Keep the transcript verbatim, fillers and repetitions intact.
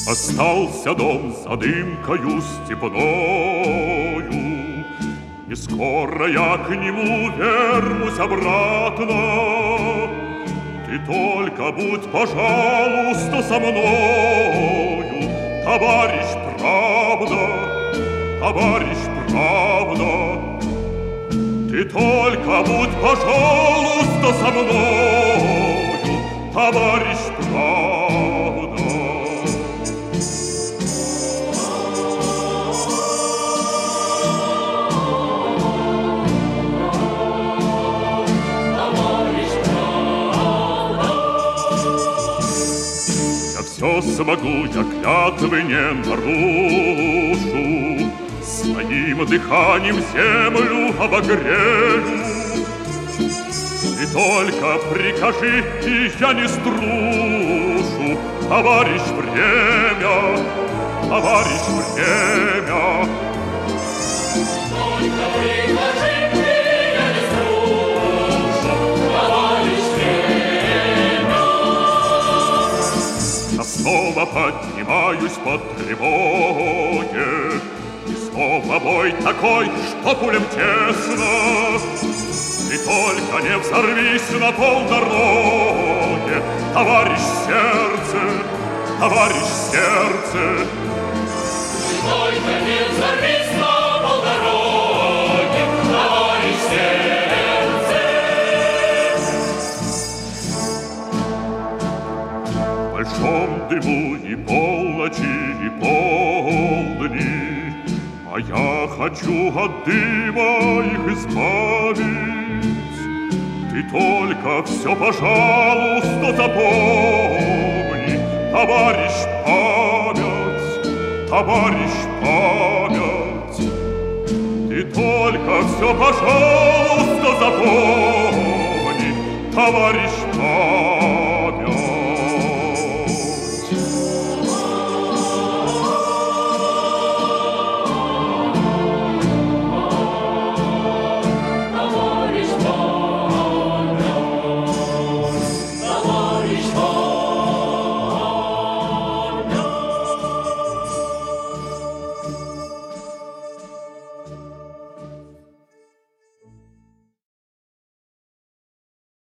Остался дом за дымкою степною, и скоро я к нему вернусь обратно. Ты только будь, пожалуйста, со мною, товарищ, правда, товарищ, правда. Ты только будь, пожалуйста, со мною, товарищ, правда. Я все смогу, я клятвы не нарушу, своим дыханием землю обогрею. Ты только прикажи, и я не струшу, товарищ, время, товарищ, время. Только прикажи, и я не струшу, товарищ, время. Я снова поднимаюсь по тревоге, и снова бой такой, что пулям тесно. Ты только не взорвись на полдороге, товарищ, сердце, товарищ, сердце. Ты только не взорвись на полдороге, товарищ, сердце. В большом дыму и полночи, и полдни, а я хочу от дыма их избавить. Ты только все, пожалуйста, запомни, товарищ, память, товарищ, память. Ты только все, пожалуйста,